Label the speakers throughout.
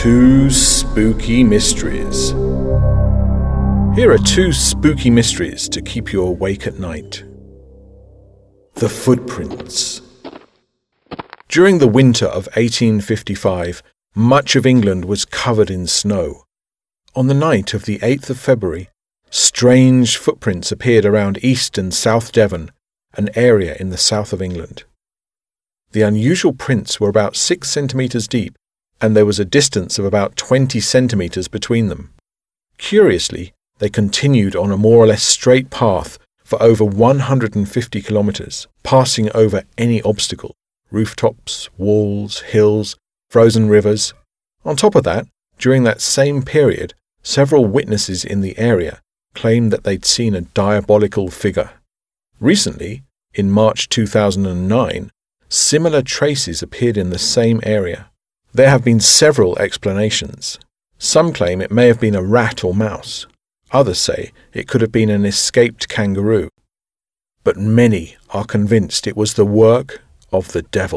Speaker 1: Two spooky mysteries. Here are two spooky mysteries to keep you awake at night. The footprints. During the winter of 1855, much of England was covered in snow. On the night of the 8th of February, strange footprints appeared around East and South Devon, an area in the south of England. The unusual prints were about 6 centimetres deep, and there was a distance of about 20 centimetres between them. Curiously, they continued on a more or less straight path for over 150 kilometres, passing over any obstacle: rooftops, walls, hills, frozen rivers. On top of that, during that same period, several witnesses in the area claimed that they'd seen a diabolical figure. Recently, in March 2009, similar traces appeared in the same area. There have been several explanations. Some claim it may have been a rat or mouse. Others say it could have been an escaped kangaroo. But many are convinced it was the work of the devil.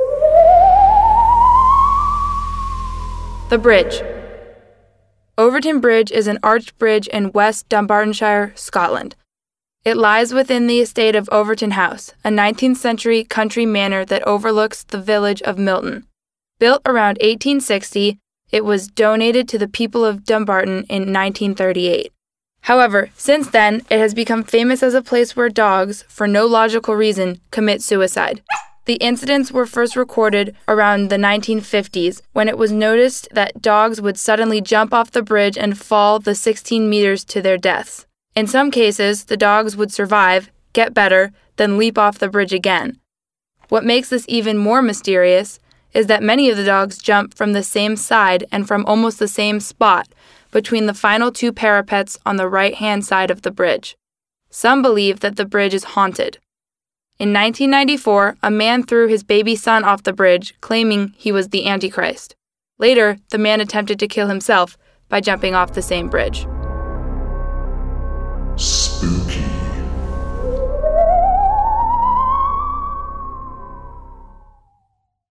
Speaker 2: The Bridge. Overton Bridge is an arched bridge in West Dunbartonshire, Scotland. It lies within the estate of Overton House, a 19th century country manor that overlooks the village of Milton. Built around 1860, it was donated to the people of Dumbarton in 1938. However, since then, it has become famous as a place where dogs, for no logical reason, commit suicide. The incidents were first recorded around the 1950s, when it was noticed that dogs would suddenly jump off the bridge and fall the 16 meters to their deaths. In some cases, the dogs would survive, get better, then leap off the bridge again. What makes this even more mysterious is that many of the dogs jump from the same side and from almost the same spot, between the final two parapets on the right-hand side of the bridge. Some believe that the bridge is haunted. In 1994, a man threw his baby son off the bridge, claiming he was the Antichrist. Later, the man attempted to kill himself by jumping off the same bridge.